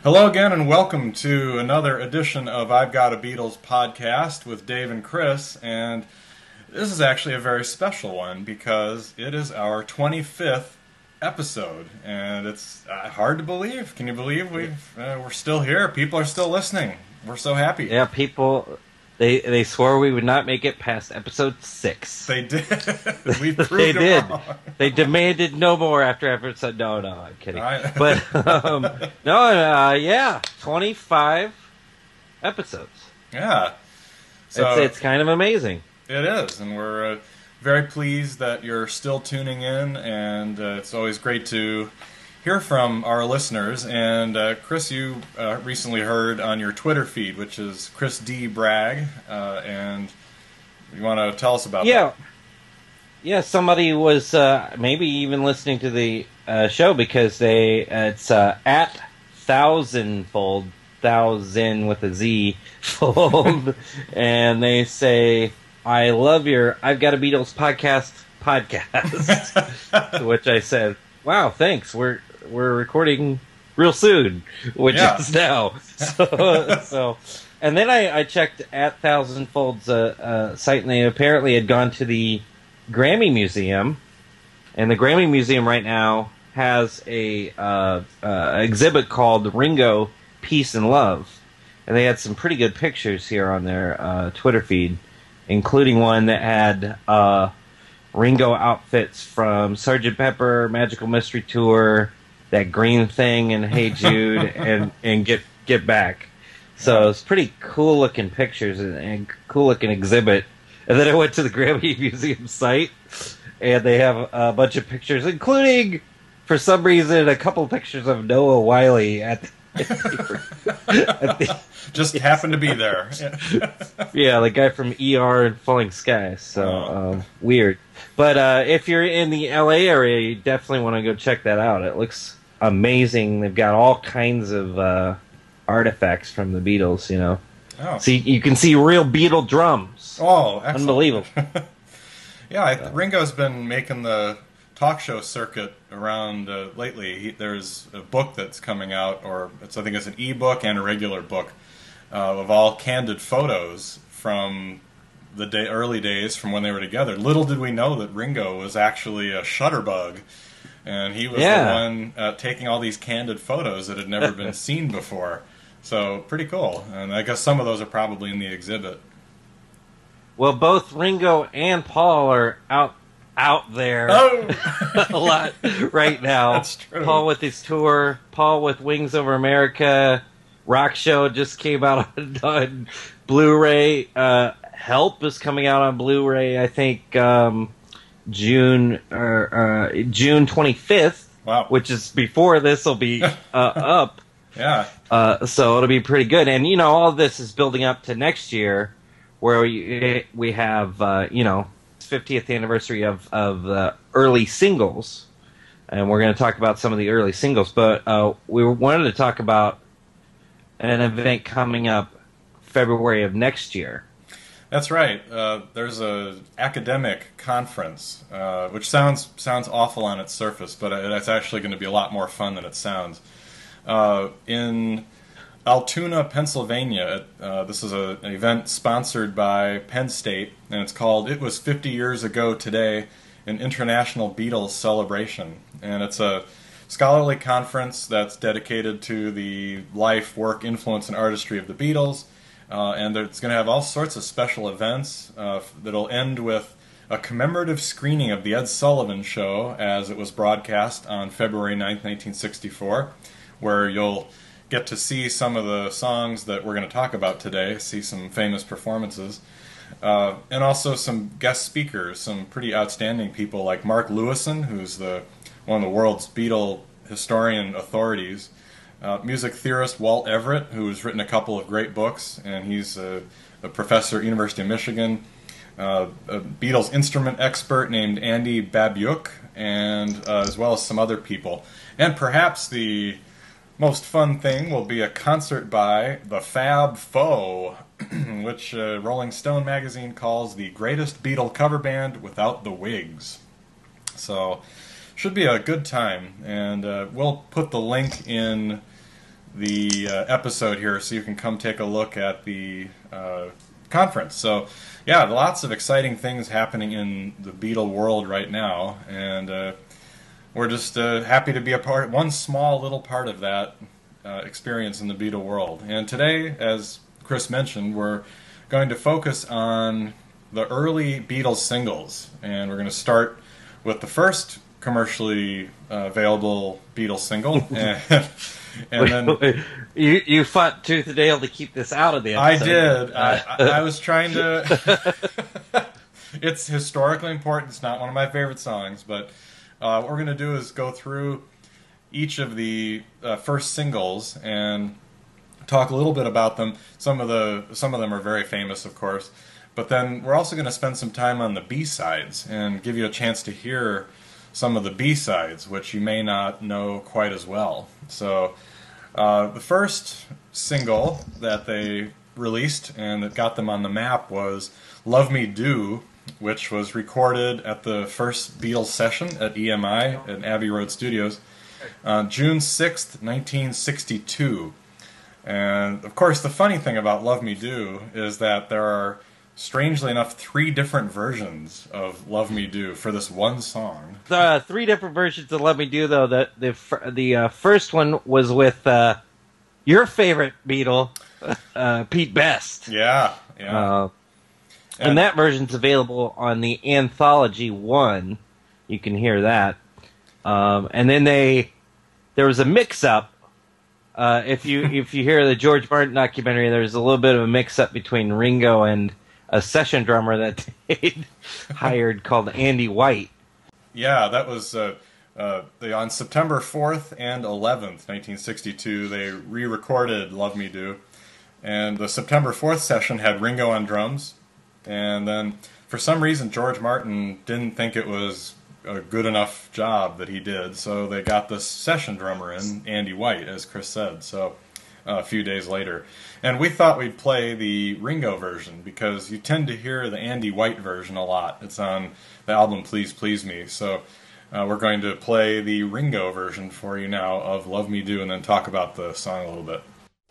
Hello again, and welcome to another edition of I've Got a Beatles podcast with Dave and Chris. And this is actually a very special one because it is our 25th episode, and it's hard to believe. Can you believe we're still here? People are still listening. We're so happy. Yeah, people. They swore we would not make it past episode 6. They did. We proved they did. Wrong. They demanded no more after episode. No, I'm kidding. But yeah, 25 episodes. Yeah, so it's kind of amazing. It is, and we're very pleased that you're still tuning in, and it's always great to hear from our listeners. And Chris, you recently heard on your Twitter feed, which is Chris D. Bragg, and you want to tell us about that? Yeah, somebody was maybe even listening to the show because it's at thousandfold, thousand with a Z, fold, and they say, I love your I've Got a Beatles podcast, to which I said, wow, thanks, we're recording real soon, which is now. So, and then I checked at Thousandfold's site, and they apparently had gone to the Grammy Museum, and the Grammy Museum right now has a exhibit called Ringo, Peace and Love, and they had some pretty good pictures here on their Twitter feed, including one that had Ringo outfits from Sgt. Pepper, Magical Mystery Tour, that green thing, and Hey Jude, and Get Back. So it's pretty cool looking pictures and cool looking exhibit. And then I went to the Grammy Museum site, and they have a bunch of pictures, including, for some reason, a couple pictures of Noah Wiley at just happened to be there. Yeah, the guy from ER and Falling Skies. So weird. But if you're in the LA area, you definitely want to go check that out. It looks amazing. They've got all kinds of artifacts from the Beatles, you know. Oh. So you can see real Beatle drums. Oh, excellent. Unbelievable. Yeah, Ringo's been making the talk show circuit around lately. There's a book that's coming out, or I think it's an e-book and a regular book of all candid photos from the early days from when they were together. Little did we know that Ringo was actually a shutterbug, and he was the one taking all these candid photos that had never been seen before. So pretty cool, and I guess some of those are probably in the exhibit. Well, both Ringo and Paul are out there a lot right now. That's true. Paul with his tour, Paul with Wings Over America, Rock Show just came out on Blu-ray. Help is coming out on Blu-ray, I think, June 25th. Wow. Which is before this will be up. Yeah. So it'll be pretty good. And, you know, all this is building up to next year where we have, 50th anniversary of the early singles. And we're going to talk about some of the early singles. But we wanted to talk about an event coming up February of next year. That's right. There's a academic conference, which sounds awful on its surface, but it's actually going to be a lot more fun than it sounds. In Altoona, Pennsylvania, this is an event sponsored by Penn State, and it's called It Was 50 Years Ago Today, an International Beatles Celebration. And it's a scholarly conference that's dedicated to the life, work, influence, and artistry of the Beatles. And it's going to have all sorts of special events that'll end with a commemorative screening of The Ed Sullivan Show as it was broadcast on February 9th, 1964, where you'll get to see some of the songs that we're going to talk about today, see some famous performances, and also some guest speakers, some pretty outstanding people like Mark Lewison, who's one of the world's Beatle historian authorities, music theorist Walt Everett, who's written a couple of great books, and he's a professor at University of Michigan, a Beatles instrument expert named Andy Babiuk, and as well as some other people. And perhaps the most fun thing will be a concert by the Fab Four, which Rolling Stone magazine calls the greatest Beatle cover band without the Wigs. So, should be a good time, and we'll put the link in the episode here so you can come take a look at the conference. So, yeah, lots of exciting things happening in the Beatle world right now, and we're just happy to be one small little part of that experience in the Beatle world. And today, as Chris mentioned, we're going to focus on the early Beatles singles, and we're going to start with the first commercially available Beatles single, and then you fought tooth and nail to keep this out of the episode. I did. I was trying to. It's historically important. It's not one of my favorite songs, but what we're going to do is go through each of the first singles and talk a little bit about them. Some of them are very famous, of course, but then we're also going to spend some time on the B-sides and give you a chance to hear some of the B-sides, which you may not know quite as well. So the first single that they released and that got them on the map was Love Me Do, which was recorded at the first Beatles session at EMI at Abbey Road Studios on June 6th, 1962. And, of course, the funny thing about Love Me Do is that there are, strangely enough, 3 different versions of Love Me Do for this one song. 3 different versions of Love Me Do, though. The first one was with your favorite Beatle, Pete Best. Yeah. And that version's available on the Anthology 1. You can hear that. And then there was a mix-up. If you hear the George Martin documentary, there's a little bit of a mix-up between Ringo and a session drummer that they hired called Andy White. Yeah, that was on September 4th and 11th, 1962, they re-recorded Love Me Do. And the September 4th session had Ringo on drums. And then, for some reason, George Martin didn't think it was a good enough job that he did, so they got the session drummer in, Andy White, as Chris said, so a few days later. And we thought we'd play the Ringo version, because you tend to hear the Andy White version a lot. It's on the album Please Please Me, so we're going to play the Ringo version for you now of Love Me Do, and then talk about the song a little bit.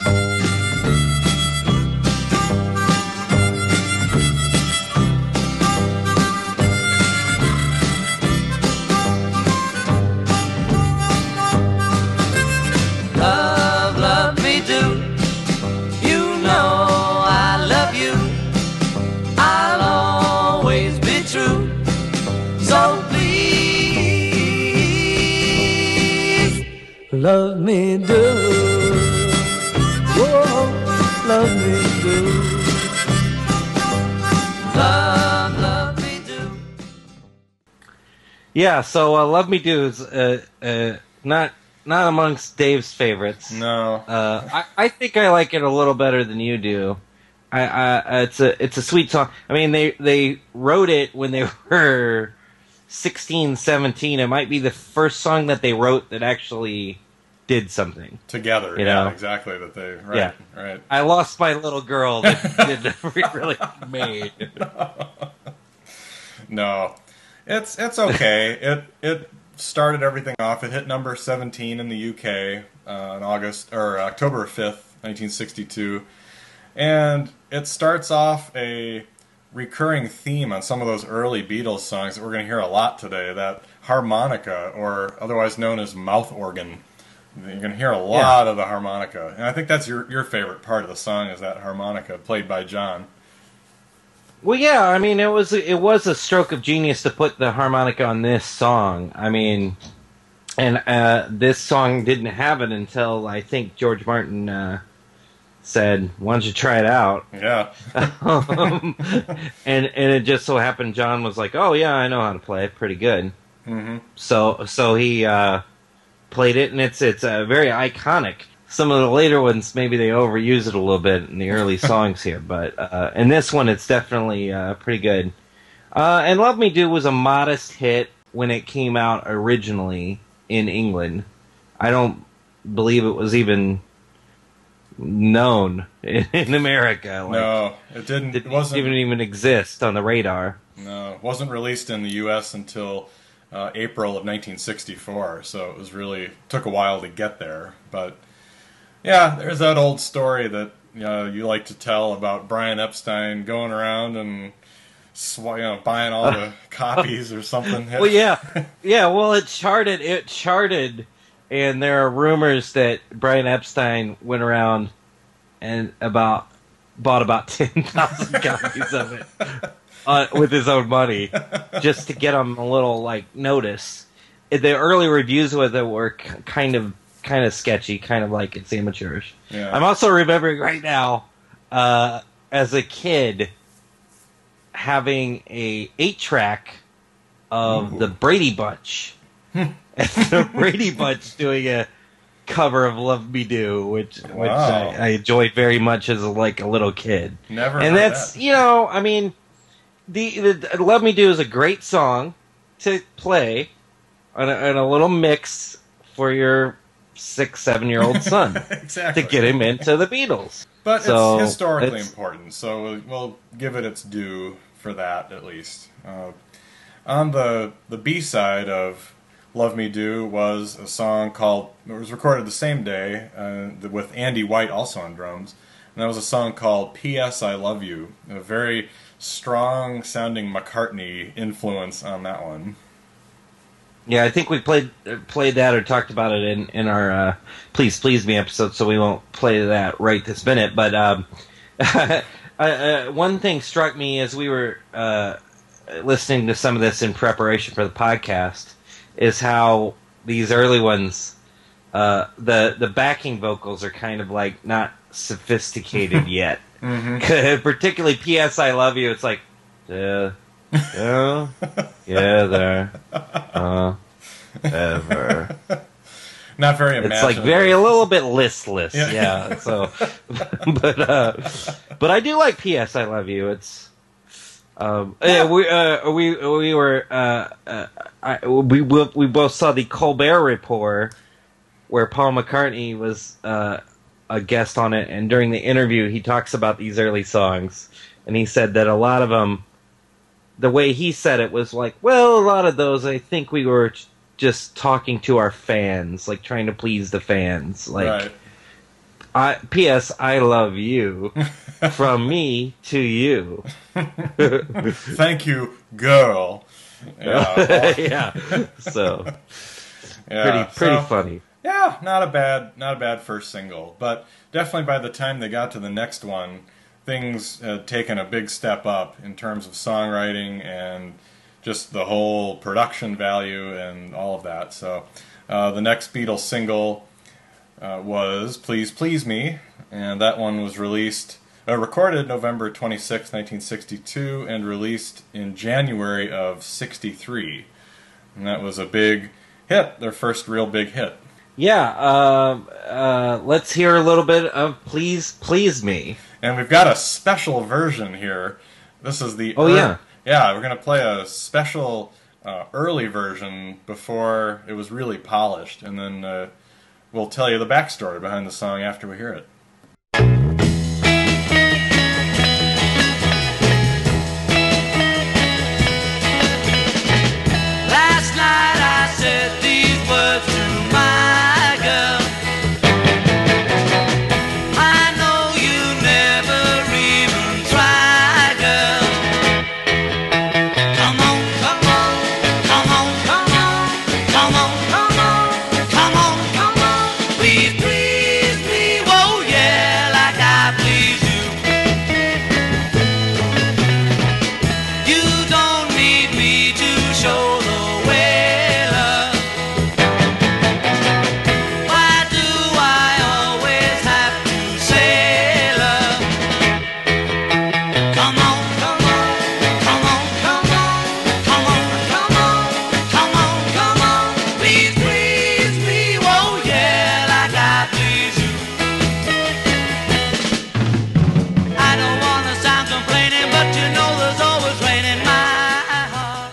Love me do, oh, love me do, love me do. Yeah, so Love Me Do is not amongst Dave's favorites. No, I think I like it a little better than you do. It's a sweet song. I mean, they wrote it when they were 16, 17. It might be the first song that they wrote that actually did something together. You know? Yeah, exactly. That they right. I lost my little girl that did really made. No, it's okay. It started everything off. It hit number 17 in the UK on October 5th, 1962, and it starts off a recurring theme on some of those early Beatles songs that we're going to hear a lot today. That harmonica, or otherwise known as mouth organ. You're going to hear a lot of the harmonica. And I think that's your favorite part of the song, is that harmonica played by John. Well, yeah, I mean, it was a stroke of genius to put the harmonica on this song. I mean, and this song didn't have it until, I think, George Martin said, why don't you try it out? Yeah. And it just so happened John was like, oh, yeah, I know how to play it pretty good. Mm-hmm. So he played it, and it's very iconic. Some of the later ones, maybe they overuse it a little bit in the early songs here, but in this one, it's definitely pretty good. And Love Me Do was a modest hit when it came out originally in England. I don't believe it was even known in America. Like, no, it didn't. It wasn't even exist on the radar. No, it wasn't released in the U.S. until April of 1964, so it was really took a while to get there. But Yeah, there's that old story that you like to tell about Brian Epstein going around and buying all the copies or something. Well, yeah. Well, it charted, and there are rumors that Brian Epstein went around and bought about 10,000 copies of it with his own money, just to get them a little like notice. The early reviews with it were kind of sketchy, kind of like it's amateurish. Yeah. I'm also remembering right now, as a kid, having a 8-track of the Brady Bunch. And the Brady Bunch doing a cover of "Love Me Do," which I enjoyed very much as a little kid. Never. And heard that's that. I mean, the "Love Me Do" is a great song to play and a little mix for your 6-7-year-old son Exactly. to get him into the Beatles. But So, it's historically it's- important, so we'll give it its due for that at least. On the B side of "Love Me Do" was a song it was recorded the same day with Andy White also on drums, and that was a song called "P.S. I Love You," a very strong sounding McCartney influence on that one. Yeah, I think we played that or talked about it in our "Please Please Me" episode, so we won't play that right this minute. But one thing struck me as we were listening to some of this in preparation for the podcast is how these early ones, the backing vocals are kind of like not sophisticated yet. Mm-hmm. Particularly "P.S. I Love You." It's like, yeah, there, ever. Not very It's imaginative. like a little bit listless, Yeah. yeah. So, but I do like "P.S. I Love You." It's we both saw the Colbert Report where Paul McCartney was a guest on it, and during the interview he talks about these early songs, and he said that a lot of them, the way he said it was like, well, a lot of those I think we were just talking to our fans, like trying to please the fans, like. Right. P.S. I love you from me to you. Thank you, girl. Yeah. Yeah. So Yeah, pretty so, funny. Yeah, not a bad first single, but definitely by the time they got to the next one, things had taken a big step up in terms of songwriting and just the whole production value and all of that. So the next Beatles single was "Please Please Me," and that one was recorded November 26, 1962, and released in January of '63. And that was a big hit, their first real big hit. Yeah, let's hear a little bit of "Please Please Me." And we've got a special version here. This is the... Yeah, we're going to play a special early version before it was really polished, and then we'll tell you the backstory behind the song after we hear it. Last night I said these words to my girl. I know you never even try, girl. Come on, come on, come on, come on, come on, come on, come on, come on. Please, please me, whoa, yeah, like I please you. You don't need me to show the way, love. Why do I always have to say, love? Come on, come on, come on, come on, come on, come on, come on, come on. Please, please me, whoa, yeah, like I please you. I don't wanna sound complaining, but you know there's always rain in my heart.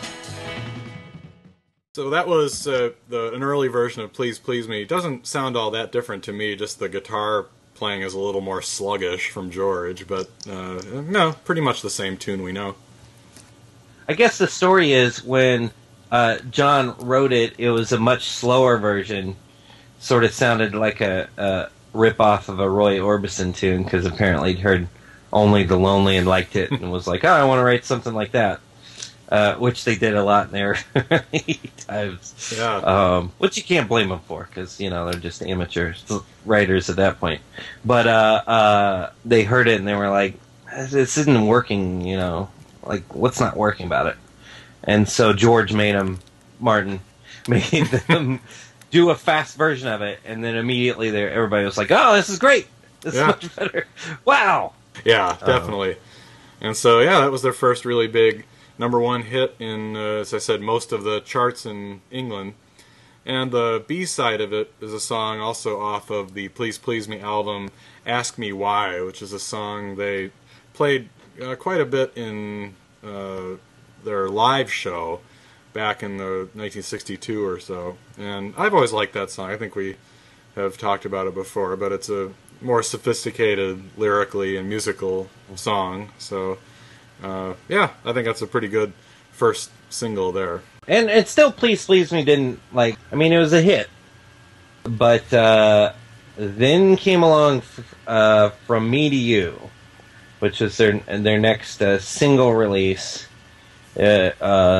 So that was an early version of "Please Please Me." It doesn't sound all that different to me, just the guitar playing is a little more sluggish from George, but no, pretty much the same tune we know. I guess the story is when John wrote it, it was a much slower version. Sort of sounded like a rip off of a Roy Orbison tune because apparently he'd heard Only the Lonely and liked it and was like, oh, I want to write something like that. Which they did a lot in their times. Yeah. Which you can't blame them for because, they're just amateur writers at that point. But they heard it and they were like, this isn't working, like, what's not working about it? And so Martin made them do a fast version of it, and then immediately everybody was like, oh, this is great. This is much better. Wow. Yeah, definitely. And so, that was their first really big #1 hit in, as I said, most of the charts in England. And the B-side of it is a song also off of the Please Please Me album, Ask Me Why, which is a song they played quite a bit in their live show back in the 1962 or so. And I've always liked that song. I think we have talked about it before, but it's a more sophisticated lyrically and musical song. So, I think that's a pretty good first single there. And it still, Please Please Me didn't, it was a hit. But then came along From Me to You, which was their next single release. It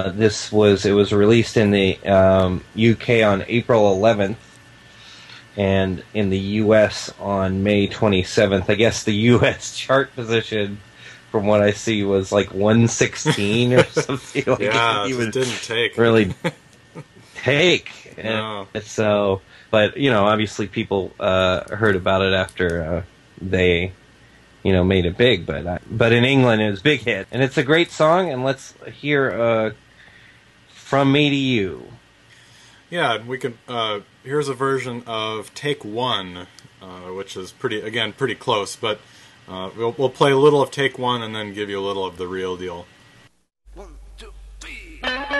was released in the UK on April 11th, and in the US on May 27th. I guess the US chart position, from what I see, was like 116 or something. It didn't take. Really take. No. And so, but obviously people heard about it after they made it big, but in England it was a big hit, and it's a great song. And let's hear From Me to You. Yeah, we can. Here's a version of Take One, which is pretty close. But we'll play a little of Take One and then give you a little of the real deal. 1, 2, 3.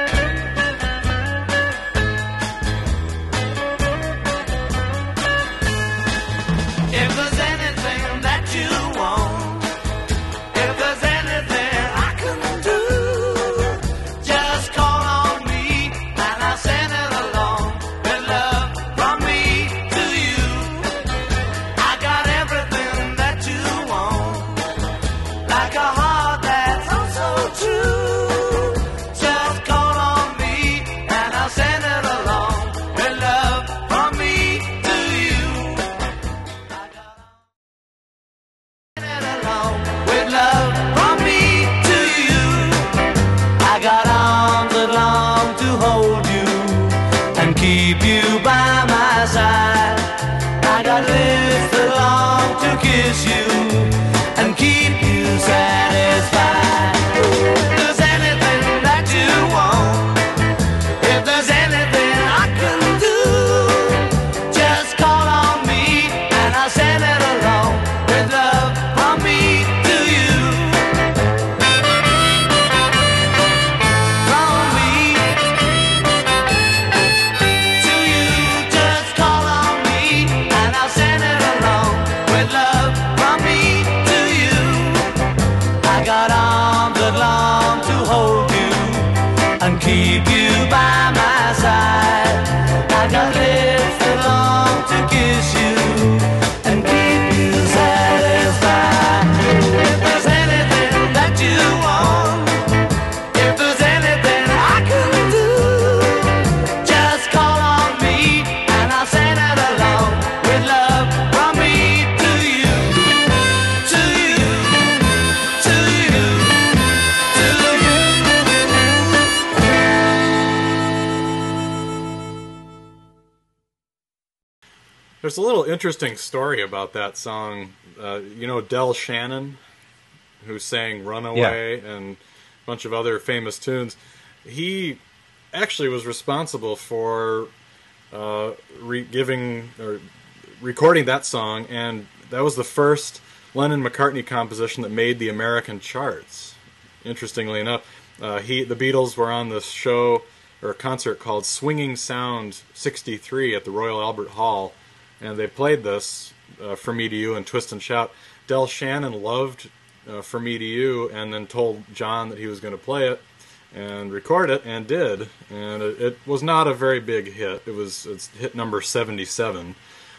If there's anything that you want, if there's anything I can do, just call on me and I'll send it along with love from me to you. I got everything that you want, like a heart that's also true. Just call on me and I'll send it along with love from me to you. I got it along with love from me to you. I got arms that long to hold you and keep you by my side. I got lips that long to kiss you and keep you satisfied. If there's anything that you want, if there's anything I can do, just call on me and I'll send it along with love from me to you. From me to you, just call on me and I'll send it along with love from me to you. I got arms that long to hold you and keep you by my side. I got lips that long to kiss you and keep you satisfied. If there's anything that you want, if there's anything I can do, just call on me and I'll send it along with love from me to you, to you, to you, to you. There's a little interesting story about that song. Del Shannon, who sang Runaway and a bunch of other famous tunes. He actually was responsible for recording that song, and that was the first Lennon-McCartney composition that made the American charts. Interestingly enough, the Beatles were on this show or a concert called Swinging Sound 63 at the Royal Albert Hall, and they played this, For Me to You and Twist and Shout. Del Shannon loved For Me to You and then told John that he was going to play it and record it, and did. And it was not a very big hit. It's hit number 77.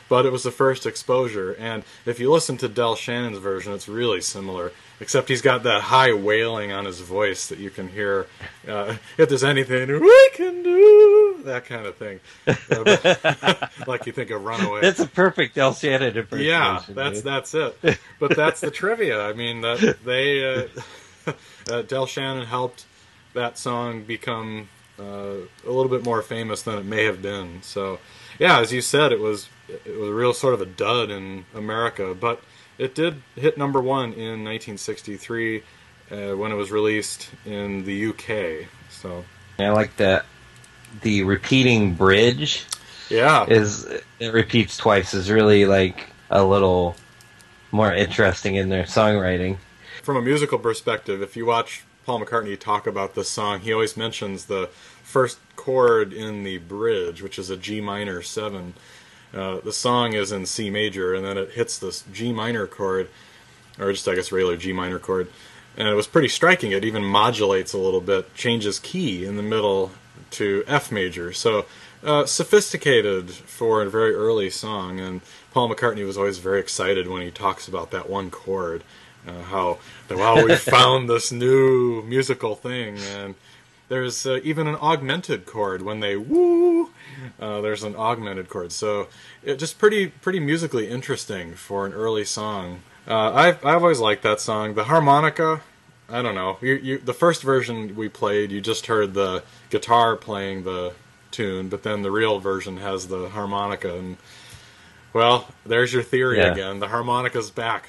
but it was the first exposure. And if you listen to Del Shannon's version, it's really similar, except he's got that high wailing on his voice that you can hear. If there's anything we can do, that kind of thing. Like you think of Runaway. That's a perfect Del Shannon impersonation. Yeah, that's it. But that's the trivia. I mean, that they Del Shannon helped that song become a little bit more famous than it may have been. So, yeah, as you said, it was a real sort of a dud in America, but it did hit number one in 1963 when it was released in the UK. So I like that the repeating bridge. Yeah, it repeats twice is really like a little more interesting in their songwriting. From a musical perspective, if you watch Paul McCartney talk about this song, he always mentions the first chord in the bridge, which is a G minor 7. The song is in C major, and then it hits this G minor chord, or just, I guess, regular G minor chord. And it was pretty striking. It even modulates a little bit, changes key in the middle to F major. So sophisticated for a very early song, and Paul McCartney was always very excited when he talks about that one chord. How, wow, we found this new musical thing, and there's even an augmented chord when they woo. There's an augmented chord, so it just pretty musically interesting for an early song. I've always liked that song. The harmonica, I don't know. The first version we played, you just heard the guitar playing the tune, but then the real version has the harmonica, and well, there's your theory again. The harmonica's back.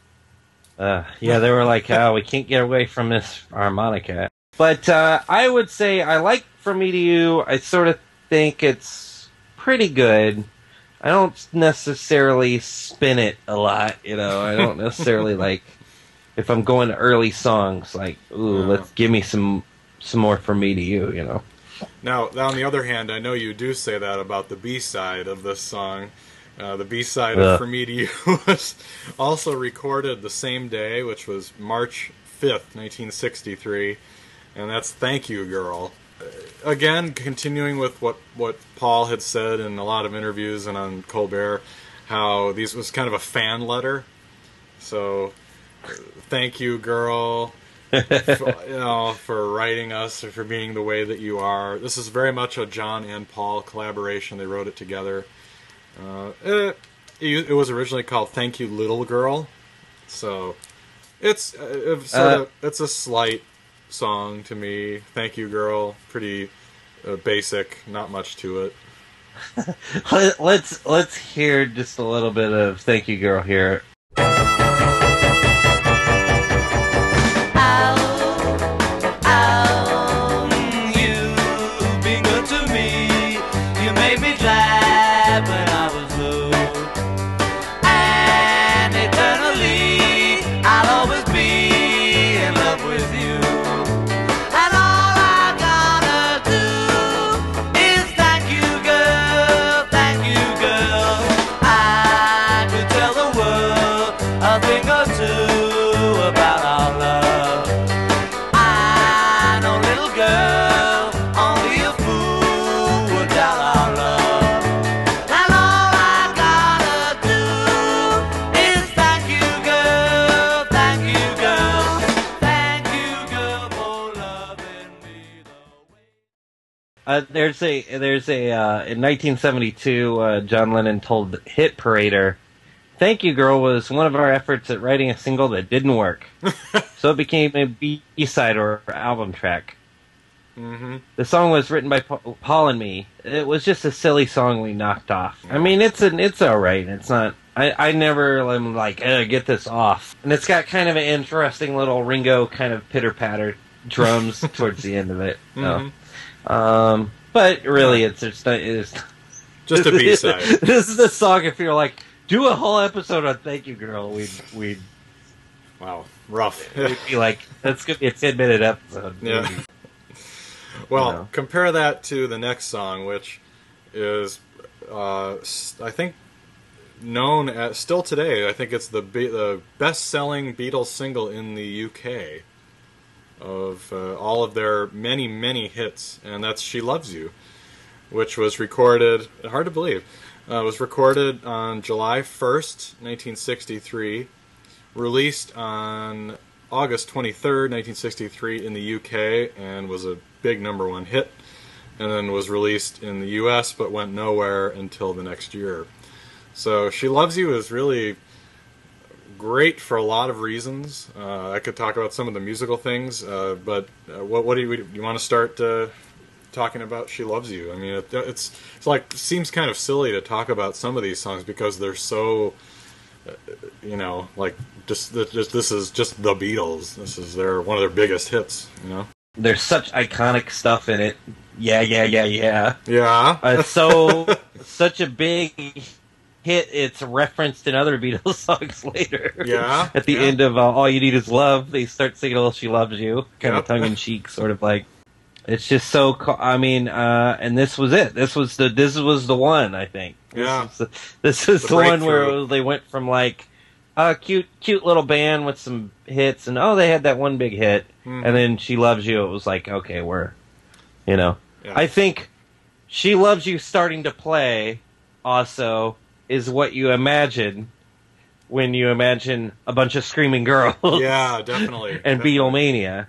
They were like, oh, we can't get away from this harmonica. But I would say I like From Me to You. I sort of think it's pretty good. I don't necessarily spin it a lot, I don't necessarily like, if I'm going to early songs, like, ooh, let's give me some more From Me to You, Now, on the other hand, I know you do say that about the B-side of this song. The B-side of For Me to You was also recorded the same day, which was March 5th, 1963, and that's Thank You Girl. Again, continuing with what Paul had said in a lot of interviews and on Colbert, how these was kind of a fan letter. So, thank you, girl, for writing us, or for being the way that you are. This is very much a John and Paul collaboration. They wrote it together. It was originally called Thank You Little Girl, so it's it's a slight song to me. Thank You Girl, pretty basic, not much to it. Let's hear just a little bit of Thank You Girl here. There's a in 1972, John Lennon told Hit Parader, "Thank You Girl was one of our efforts at writing a single that didn't work, so it became a B-side or album track." Mm-hmm. The song was written by Paul and me. It was just a silly song we knocked off. I mean, it's all right. It's not. I never am like, get this off. And it's got kind of an interesting little Ringo kind of pitter-patter drums towards the end of it. Mm-hmm. But really, it's just a B-side. This is the song. If you're like, do a whole episode on "Thank You Girl," we'd wow, rough. We'd be like, that's gonna be a 10-minute episode. Yeah. Well, compare that to the next song, which is, I think, known as still today. I think it's the best-selling Beatles single in the UK. Of all of their many hits, and that's "She Loves You," which was recorded, hard to believe, It was recorded on July 1st, 1963, released on August 23rd, 1963 in the UK, and was a big #1 hit, and then was released in the US but went nowhere until the next year. So She Loves You is really great for a lot of reasons. I could talk about some of the musical things, but what do you want to start talking about She Loves You? I mean, it's like, seems kind of silly to talk about some of these songs because they're so, like just this is just the Beatles. This is one of their biggest hits. There's such iconic stuff in it. Yeah. Yeah. It's such a big hit. It's referenced in other Beatles songs later. Yeah. At the end of All You Need Is Love, they start singing "Oh, She Loves You," kind of tongue in cheek, sort of like. It's just so. I mean, and this was it. This was the one. I think. This was the one where they went from like a cute little band with some hits, and they had that one big hit, and then She Loves You. It was like, okay, I think She Loves You starting to play also is what you imagine when you imagine a bunch of screaming girls. Yeah, definitely. And Beatlemania.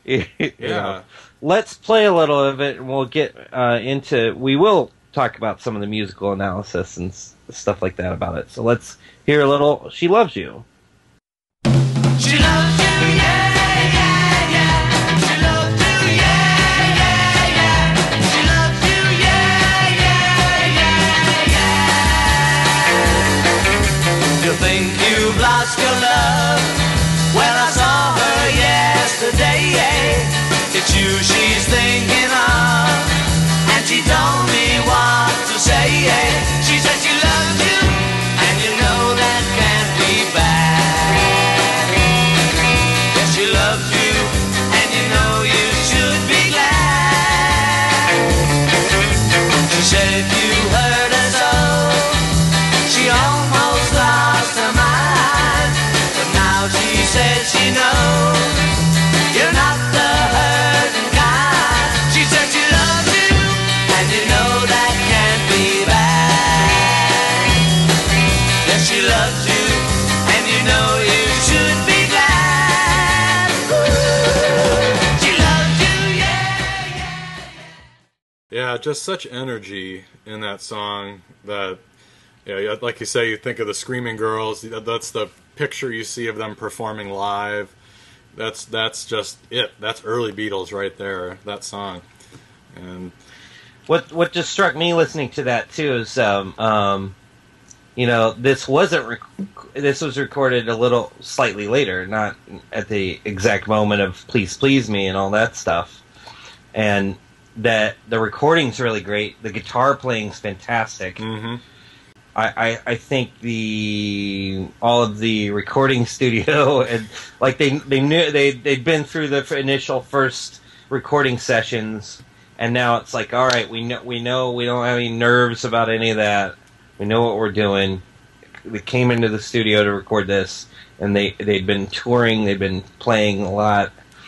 Let's play a little of it, and we'll get we will talk about some of the musical analysis and stuff like that about it. So let's hear a little She Loves You. She loves you, yeah, yeah, yeah. She loves you, yeah, yeah, yeah. She loves you, yeah, yeah, yeah, yeah. You think you've lost your love? Well, I saw her yesterday. It's you she's thinking of, and she told me what to say. She said she loves you, and you know that can't be bad. Yes, she loves you, and you know you should be glad. She said you heard her so, she almost lost her mind, but now she says she knows you're not the hurting kind. She said she loves you, and you know that can't be bad. Yes, she loves you, and you know you should be glad. Ooh, she loves you, yeah. Yeah, just such energy in that song that, like you say, you think of the Screaming Girls. That's the picture you see of them performing live. That's just it. That's early Beatles right there. That song, and what just struck me listening to that too is, this was recorded a little slightly later, not at the exact moment of "Please Please Me" and all that stuff, and that the recording's really great. The guitar playing's fantastic. Mm-hmm. I think all of the recording studio and like they knew they'd been through the initial first recording sessions, and now it's like, all right, we know we don't have any nerves about any of that. We know what we're doing. We came into the studio to record this, and they'd been touring, they'd been playing a lot.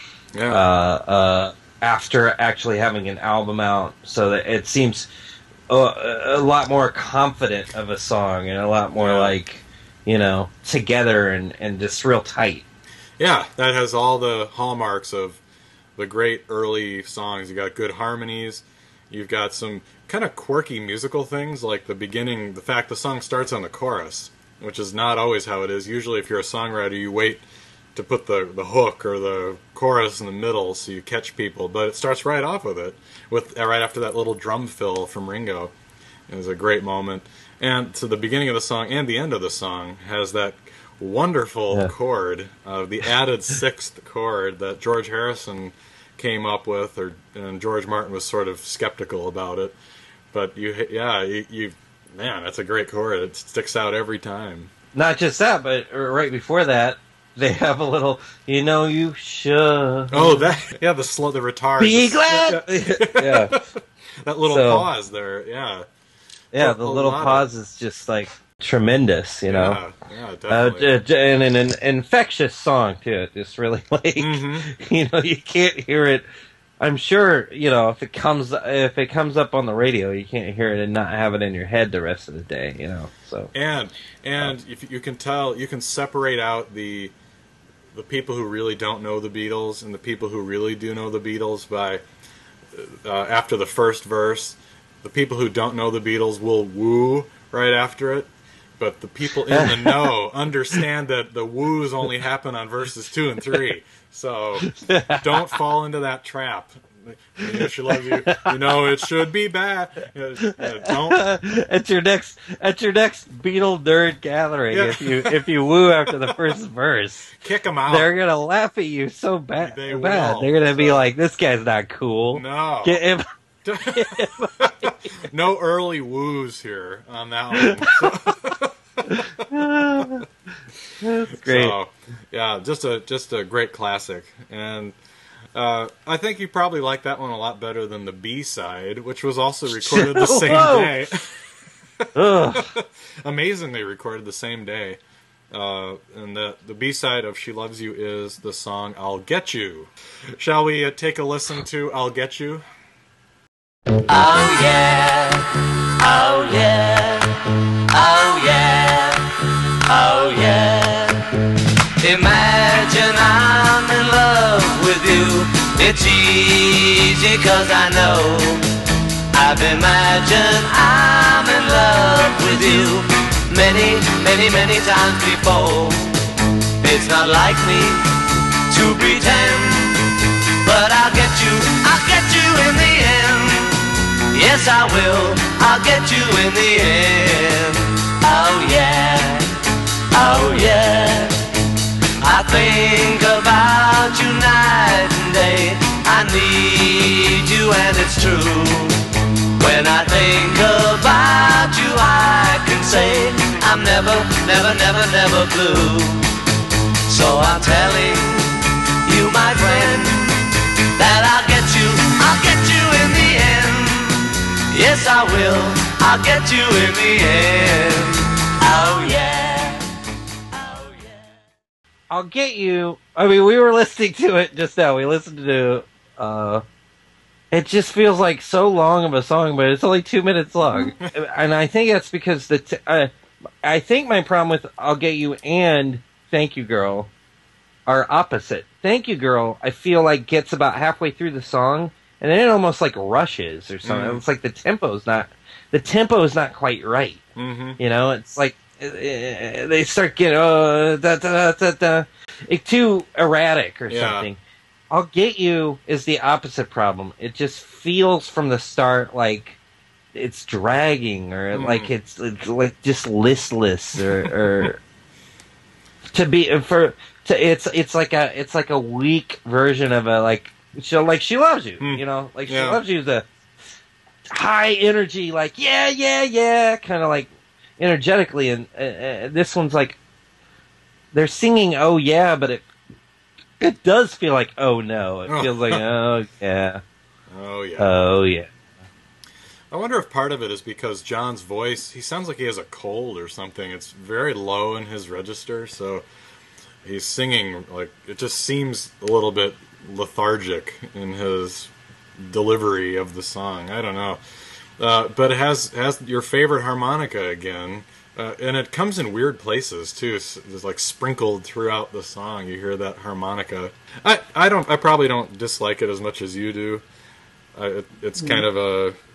After actually having an album out, so that it seems a lot more confident of a song and a lot more like, together and just real tight. Yeah, that has all the hallmarks of the great early songs. You got good harmonies. You've got some kind of quirky musical things, like the beginning, the fact the song starts on the chorus, which is not always how it is. Usually if you're a songwriter, you wait to put the hook or the chorus in the middle so you catch people, but it starts right off with it, right after that little drum fill from Ringo. It was a great moment. And so the beginning of the song and the end of the song has that wonderful chord, the added sixth chord that George Harrison came up with, and George Martin was sort of skeptical about it. But man, that's a great chord. It sticks out every time. Not just that, but right before that, they have a little, you should. Oh, the retard. Be glad. Yeah. That little pause there, yeah. Yeah, the little pause is just like tremendous, Yeah, definitely. And an infectious song too. Just really like, you can't hear it I'm sure, if it comes up on the radio, you can't hear it and not have it in your head the rest of the day, So And if you can tell, you can separate out the people who really don't know the Beatles and the people who really do know the Beatles by after the first verse. The people who don't know the Beatles will woo right after it, but the people in the know understand that the woos only happen on verses 2 and 3. So don't fall into that trap. She loves you. It should be bad. Don't. At your next Beatle nerd gathering, if you woo after the first verse, kick them out. They're gonna laugh at you so bad. They will. They're gonna be like, "This guy's not cool." No. Get him. No early woos here on that one. That's great. So, yeah, just a great classic, and I think you probably like that one a lot better than the B-side, which was also recorded the same day. Amazingly recorded the same day. And the B-side of She Loves You is the song I'll Get You. Shall we take a listen to I'll Get You? Oh yeah, oh yeah, oh yeah, oh yeah. Imagine I'm in love with you. It's easy 'cause I know I've imagined I'm in love with you many, many, many times before. It's not like me to pretend, but I'll get you in the end. Yes, I will, I'll get you in the end. Oh yeah, oh yeah. I think about you night and day. I need you and it's true. When I think about you, I can say I'm never, never, never, never blue. So I'm telling you, my friend, that I'll get you in the end. Yes, I will, I'll get you in the end. Oh yeah, oh yeah. I'll Get You. I mean, we were listening to it just now. We listened to, it just feels like so long of a song, but it's only 2 minutes long. And I think that's because I think my problem with I'll Get You and Thank You Girl are opposite. Thank You Girl, I feel like gets about halfway through the song, and then it almost like rushes or something. It's like the tempo is not quite right. Mm-hmm. It's like they start getting too erratic or something. I'll Get You is the opposite problem. It just feels from the start like it's dragging or like it's like just listless or it's like a weak version of a She Loves You, She Loves You is a high energy, kind of like energetically, and this one's like they're singing "Oh yeah," but it does feel like "Oh no." It feels like "Oh yeah, oh yeah, oh yeah." I wonder if part of it is because John's voice, he sounds like he has a cold or something. It's very low in his register, so he's singing like it just seems a little bit lethargic in his delivery of the song. I don't know. But it has your favorite harmonica again, and it comes in weird places too. It's like sprinkled throughout the song. You hear that harmonica. I probably don't dislike it as much as you do. It's kind of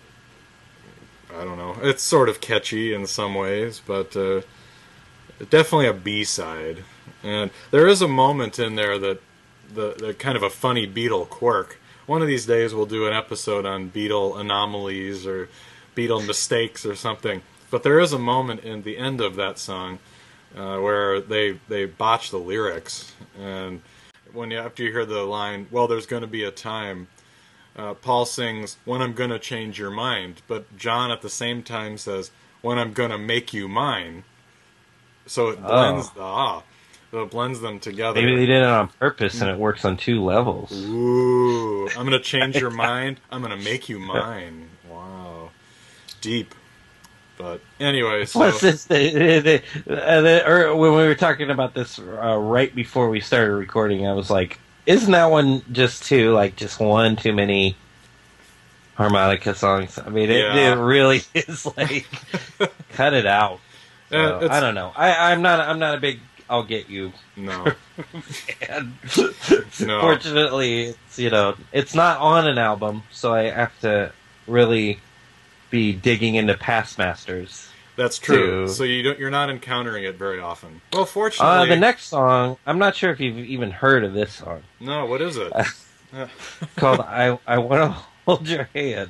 I don't know. It's sort of catchy in some ways, but definitely a B-side. And there is a moment in there that the kind of a funny Beatle quirk. One of these days we'll do an episode on Beatle anomalies or Beatle mistakes or something. But there is a moment in the end of that song where they botch the lyrics. And after you hear the line, "Well, there's going to be a time," Paul sings, "When I'm going to change your mind." But John at the same time says, "When I'm going to make you mine." So it blends So it blends them together. Maybe they did it on purpose and it works on two levels. Ooh, I'm going to change your mind. I'm going to make you mine. Wow. Deep. But anyway, so... What's this? When we were talking about this right before we started recording, I was like, Isn't that one just just one too many harmonica songs? I mean, it really is like, cut it out. So, I don't know. I'm not a big I'll Get You. No. And No. fortunately, it's not on an album, so I have to really be digging into past masters. That's true. So you're not encountering it very often. Well, fortunately, the next song, I'm not sure if you've even heard of this song. No, what is it? Called "I Want to Hold Your Hand."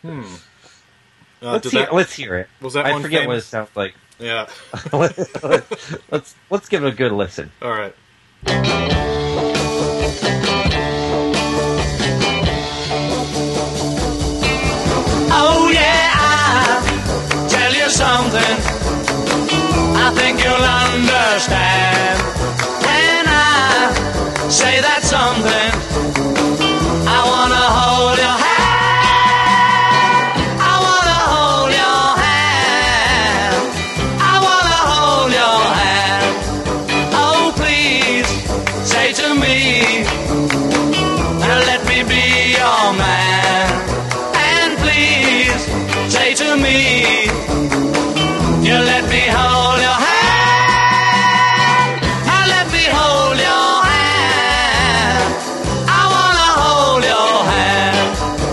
Let's hear it. Was that I one forget famous? what it sounds like. Yeah. let's give it a good listen. All right. Oh yeah, I'll tell you something I think you'll understand when I say that something. I wanna hold your hand. I wanna hold your hand. I wanna hold your hand. Oh please, say to me, let me be your man. And please, say to me, you let me hold your hand. Now let me hold your hand. I wanna hold your hand.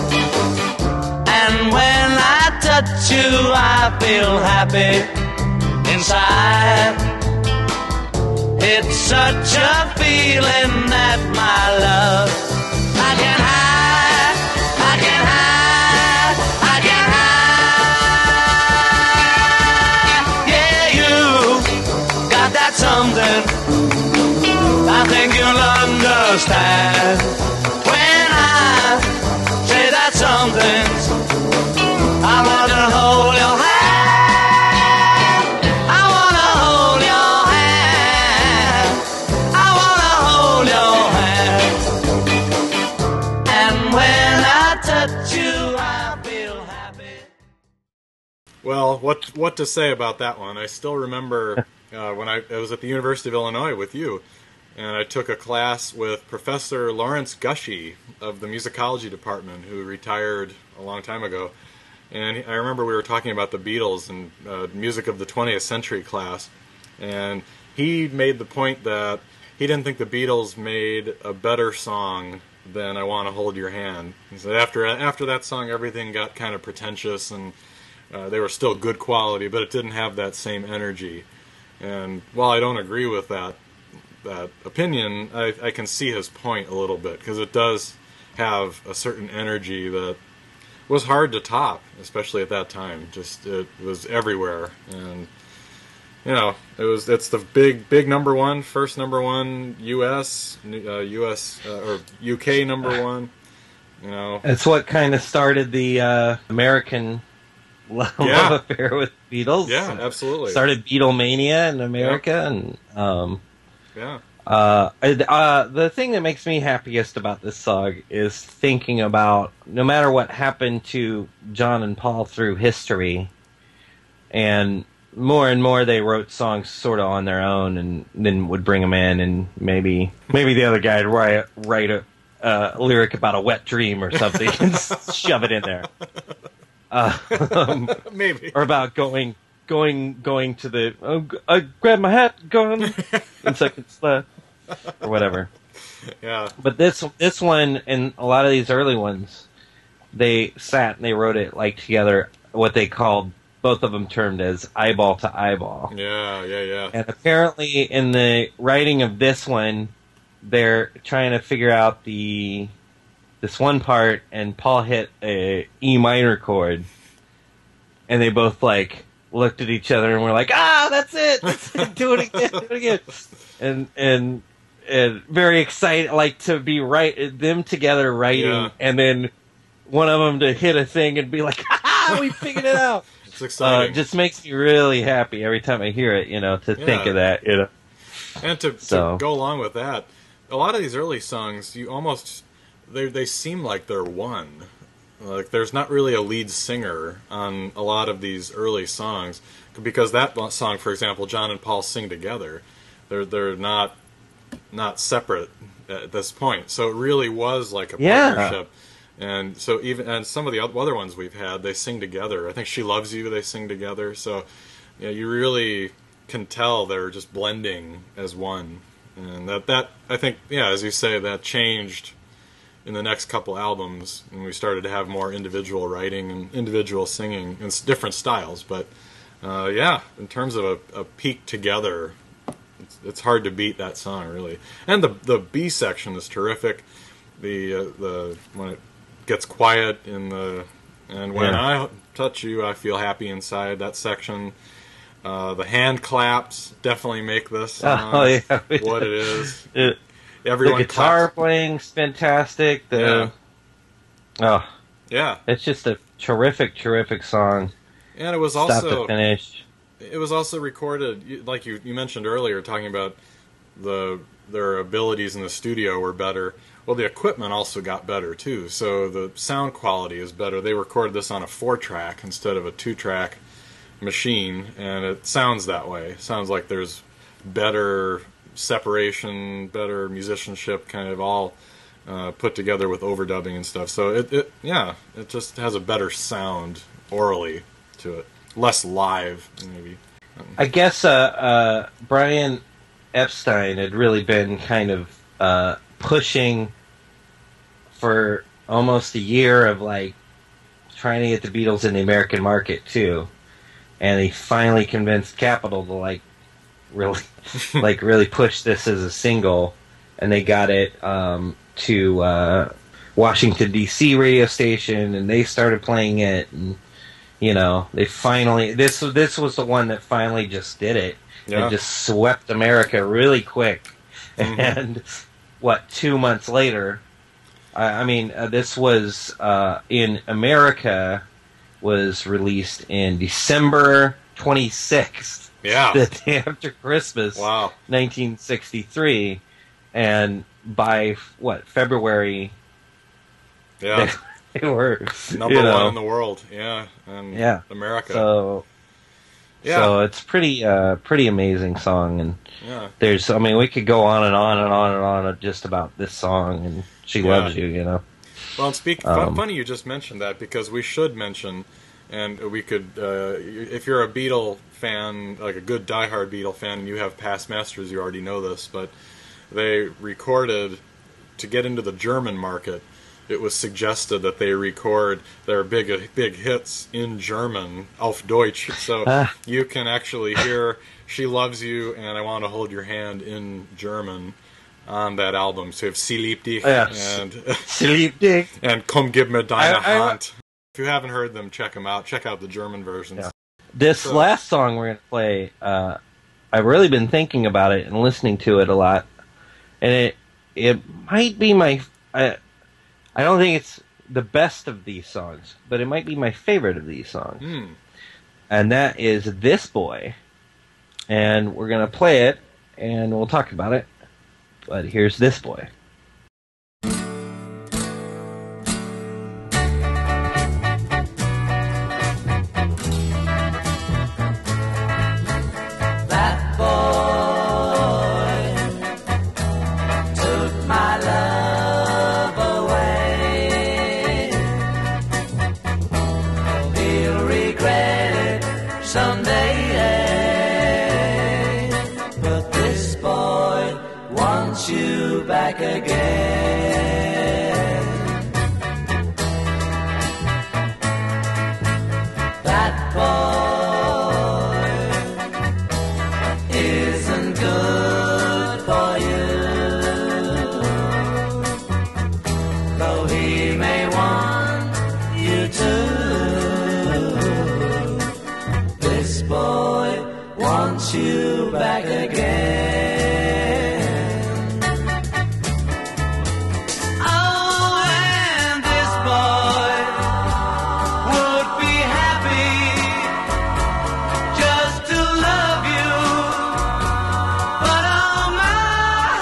And when I touch you, I feel happy inside. It's such a feeling that my love I can hide, I can hide, I can hide. Yeah, you got that something I think you'll understand when I say that something. I want to hold your hand. I want to hold your hand. I want to hold your hand. And when I touch you, I feel happy. Well, what to say about that one? I still remember when I was at the University of Illinois with you, and I took a class with Professor Lawrence Gushy of the musicology department, who retired a long time ago. And I remember we were talking about the Beatles and music of the 20th century class, and he made the point that he didn't think the Beatles made a better song than I Want to Hold Your Hand. He said after that song, everything got kind of pretentious, and they were still good quality, but it didn't have that same energy. And while I don't agree with that opinion, I can see his point a little bit, because it does have a certain energy that was hard to top, especially at that time. Just it was everywhere, and it's the big number one, first number one U.S. Or UK number one. It's what kind of started the American love affair with Beatles. Yeah, absolutely. Started Beatlemania in America, and yeah. The thing that makes me happiest about this song is thinking about no matter what happened to John and Paul through history, and more they wrote songs sort of on their own, and then would bring them in, and maybe the other guy would write a lyric about a wet dream or something and shove it in there. Maybe. Or about going to the I grab my hat, gone in seconds left, or whatever. Yeah. But this one and a lot of these early ones, they sat and they wrote it like together, what they called, both of them termed as eyeball to eyeball. Yeah. And apparently in the writing of this one, they're trying to figure out this one part, and Paul hit a E minor chord, and they both looked at each other and were like, that's it, do it again, and very excited, to be them together writing, and then one of them to hit a thing and be like, we figured it out. It's exciting. Just makes me really happy every time I hear it, to think of that, And to go along with that, a lot of these early songs, you almost, they seem like they're one. Like, there's not really a lead singer on a lot of these early songs, because that song, for example, John and Paul sing together. They're not separate at this point. So it really was like a Yeah. partnership. And so and some of the other ones we've had, they sing together. I think She Loves You, they sing together. So yeah, you really can tell they're just blending as one. And that I think, yeah, as you say, that changed in the next couple albums, and we started to have more individual writing and individual singing in different styles. But yeah, in terms of a peak together, it's hard to beat that song, really. And the B section is terrific. The when it gets quiet in the and when I touch you, I feel happy inside. That section, the hand claps definitely make this song what it is. Everyone the guitar claps. playing's fantastic. It's just a terrific song. And it was Stop also to finish. It was also recorded, like you mentioned earlier, talking about their abilities in the studio were better. Well, the equipment also got better too, so the sound quality is better. They recorded this on a 4-track instead of a 2-track machine, and it sounds that way. It sounds like there's better separation, better musicianship, kind of all put together with overdubbing and stuff. So it just has a better sound orally to it, less live maybe. I guess Brian Epstein had really been kind of pushing for almost a year of like trying to get the Beatles in the American market too, and he finally convinced Capitol to like really push this as a single, and they got it to Washington D.C. radio station, and they started playing it, and they finally this was the one that finally just did it. Yeah. It just swept America really quick. Mm-hmm. And 2 months later, this was in America, was released in December 26th. Yeah. The day after Christmas. Wow. 1963. And by, February... Yeah. They were... Number one in the world. Yeah. And America. So it's pretty amazing song, and there's, we could go on and on and on and on just about this song, and She Loves You, Well, funny you just mentioned that, because we should mention, and we could, if you're a Beatle fan, like a good diehard Beatle fan, and you have past masters, you already know this, but they recorded, to get into the German market, it was suggested that they record their big hits in German, auf Deutsch, so you can actually hear She Loves You and I Want to Hold Your Hand in German on that album. So you have Sie liebt dich and Sie liebt dich and Komm gib mir deine Hand. If you haven't heard them, check them out. Check out the German versions. Yeah. This last song we're going to play, I've really been thinking about it and listening to it a lot, and it might be my... I don't think it's the best of these songs, but it might be my favorite of these songs. And that is This Boy. And we're going to play it, and we'll talk about it. But here's This Boy. That boy took my love away. He'll regret it someday. But this boy wants you back again. That boy isn't good for you, though he may want you to. This boy wants you back again. Oh, and this boy would be happy just to love you, but oh my,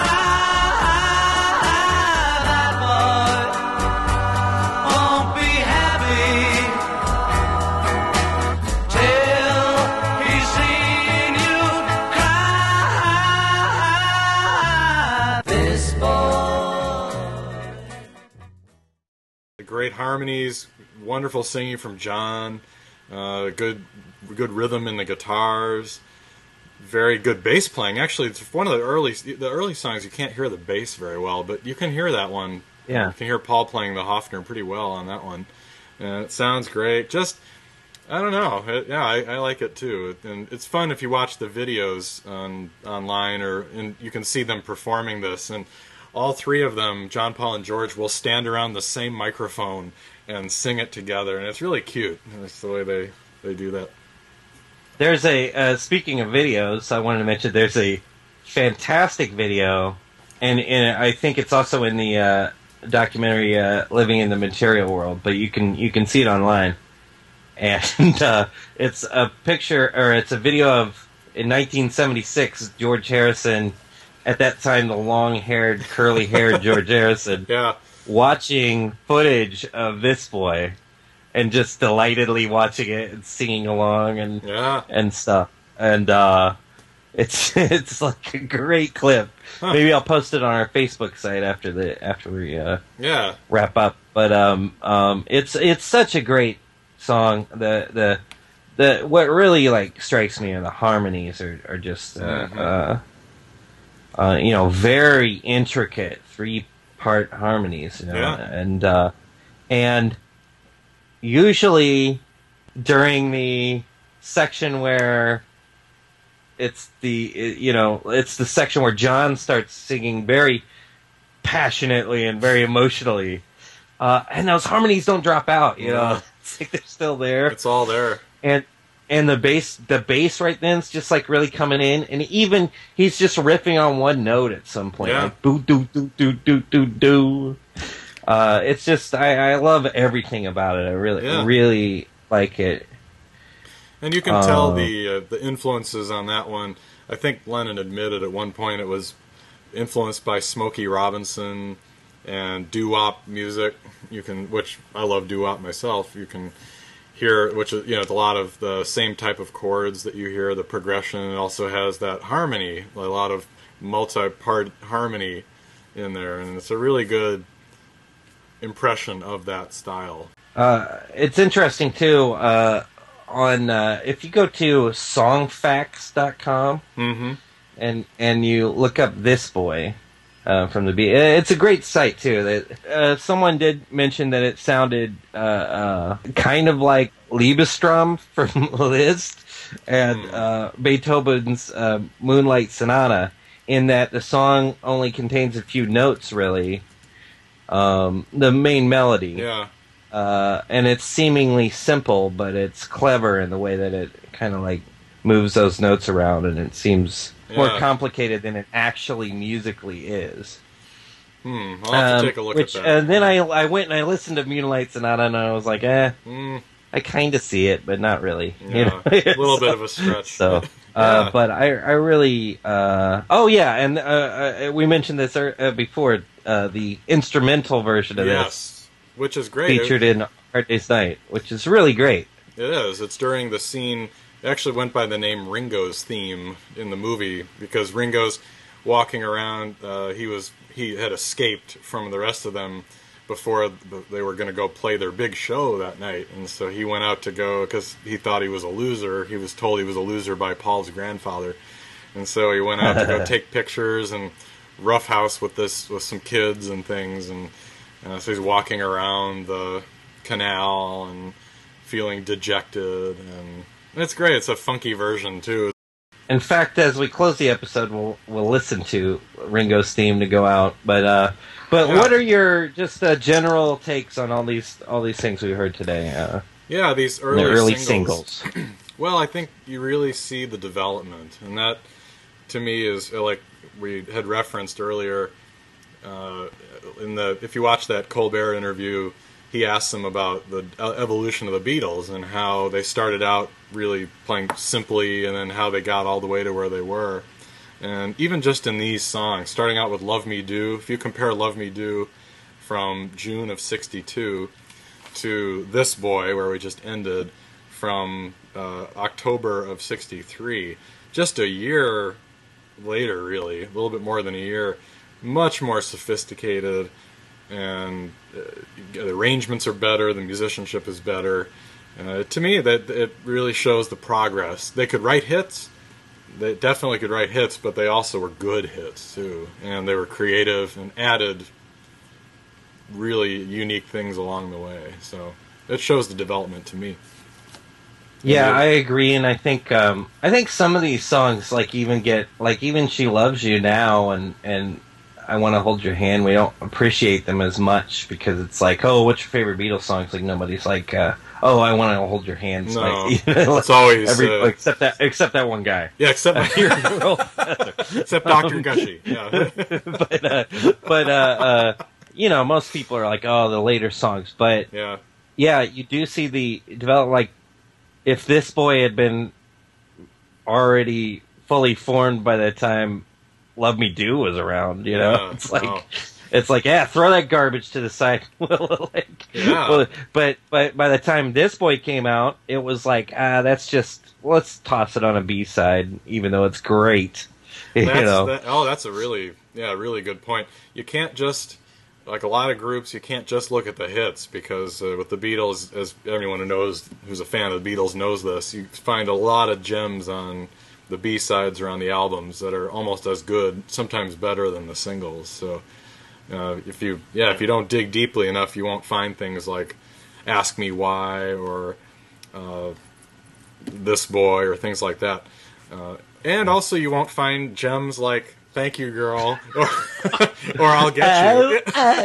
that boy won't be happy till he's seen you cry. great harmonies, wonderful singing from John, good rhythm in the guitars, very good bass playing. Actually, it's one of the early songs you can't hear the bass very well, but you can hear that one. Yeah. You can hear Paul playing the Hofner pretty well on that one. And it sounds great. Just, I don't know. I like it too. And it's fun if you watch the videos online, and you can see them performing this. And all three of them, John, Paul, and George, will stand around the same microphone and sing it together. And it's really cute. That's the way they do that. There's speaking of videos, I wanted to mention there's a fantastic video, and I think it's also in the documentary Living in the Material World, but you can see it online. And it's a picture, or it's a video of, in 1976, George Harrison, at that time the long-haired, curly-haired George Harrison, watching footage of This Boy, and just delightedly watching it and singing along and stuff. And it's like a great clip. Huh. Maybe I'll post it on our Facebook site after we wrap up. But it's such a great song. The what really like strikes me are the harmonies are just very intricate 3-part harmonies, and usually during the section where it's the section where John starts singing very passionately and very emotionally, and those harmonies don't drop out. It's like they're still there. It's all there. And the bass right then is just like really coming in, and even he's just riffing on one note at some point, like boo doo doo doo doo doo doo. It's just I love everything about it. I really like it. And you can tell the influences on that one. I think Lennon admitted at one point it was influenced by Smokey Robinson and doo-wop music. Which I love doo-wop myself. You can hear, which is it's a lot of the same type of chords that you hear. The progression, it also has that harmony, a lot of multi-part harmony in there, and it's a really good impression of that style. It's interesting too. On if you go to songfacts.com and you look up This Boy from the Beat, it's a great site too. That someone did mention that it sounded kind of like Liebestrom from Liszt and Beethoven's Moonlight Sonata, in that the song only contains a few notes really. The main melody. And it's seemingly simple, but it's clever in the way that it kind of like moves those notes around, and it seems more complicated than it actually musically is. I'll have to take a look at that. And then I went and I listened to Moonlight Sonata, and I was like, I kind of see it, but not really. A little bit of a stretch. So, but I really... and we mentioned this before, the instrumental version of this. Which is great. Featured in Hard Day's Night, which is really great. It is. It's during the scene... It actually went by the name Ringo's theme in the movie, because Ringo's walking around. He had escaped from the rest of them before they were going to go play their big show that night, and so he went out to go because he thought he was a loser. He was told he was a loser by Paul's grandfather, and so he went out to go take pictures and roughhouse with some kids and things, and so he's walking around the canal and feeling dejected, and it's great. It's a funky version too. In fact, as we close the episode, we'll listen to Ringo's theme to go out. But what are your just general takes on all these things we heard today? These early singles. singles. Well, I think you really see the development, and that to me is like we had referenced earlier. If you watch that Colbert interview, he asks them about the evolution of the Beatles and how they started out really playing simply, and then how they got all the way to where they were. And even just in these songs, starting out with Love Me Do, if you compare Love Me Do from June of '62 to This Boy, where we just ended, from October of '63, just a year later, really, a little bit more than a year, much more sophisticated, and the arrangements are better, the musicianship is better. To me, that it really shows the progress. They could write hits. They definitely could write hits, but they also were good hits too, and they were creative and added really unique things along the way. So it shows the development to me. Yeah, I agree, and I think some of these songs even "She Loves You" now and "I Want to Hold Your Hand," we don't appreciate them as much because it's like, oh, what's your favorite Beatles song? It's like nobody's like, oh, "I Want to Hold Your Hand." No, like, it's always except that one guy. Yeah, except Dr. Gushy. Yeah, but most people are like, oh, the later songs, but yeah, you do see the develop like. If This Boy had been already fully formed by the time Love Me Do was around, it's like, yeah, throw that garbage to the side. But by the time This Boy came out, it was like, let's toss it on a B-side, even though it's great. That's a really good point. You can't just, like a lot of groups, you can't just look at the hits, because with the Beatles, as everyone who knows, who's a fan of the Beatles knows this, you find a lot of gems on the B-sides or on the albums that are almost as good, sometimes better than the singles. So if you don't dig deeply enough, you won't find things like Ask Me Why or This Boy or things like that. And also you won't find gems like Thank You Girl or I'll Get You.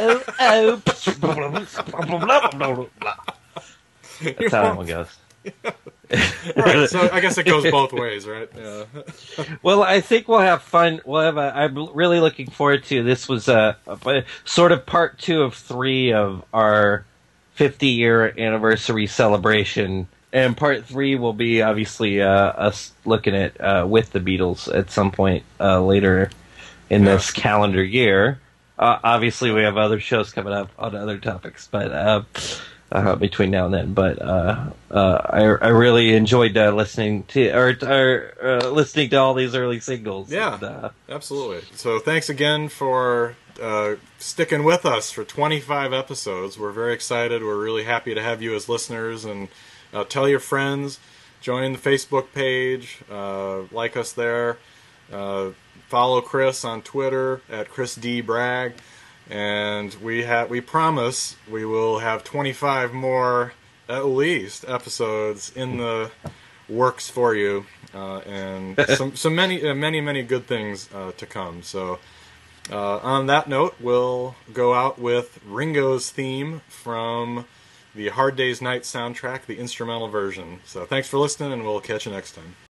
That's how that one goes. Right, so I guess it goes both ways, right? Yeah. Well, I think we'll have fun. I'm really looking forward to this. Was sort of part 2 of 3 of our 50-year anniversary celebration, and part 3 will be obviously us looking at with the Beatles at some point later in this calendar year. Obviously, we have other shows coming up on other topics, but between now and then. But I really enjoyed listening to listening to all these early singles. Yeah, and, absolutely. So thanks again for sticking with us for 25 episodes. We're very excited. We're really happy to have you as listeners, and tell your friends, join the Facebook page, like us there. Follow Chris on Twitter at Chris D. Bragg, and we promise we will have 25 more at least episodes in the works for you, and many good things to come. So on that note, we'll go out with Ringo's theme from the Hard Day's Night soundtrack, the instrumental version. So thanks for listening, and we'll catch you next time.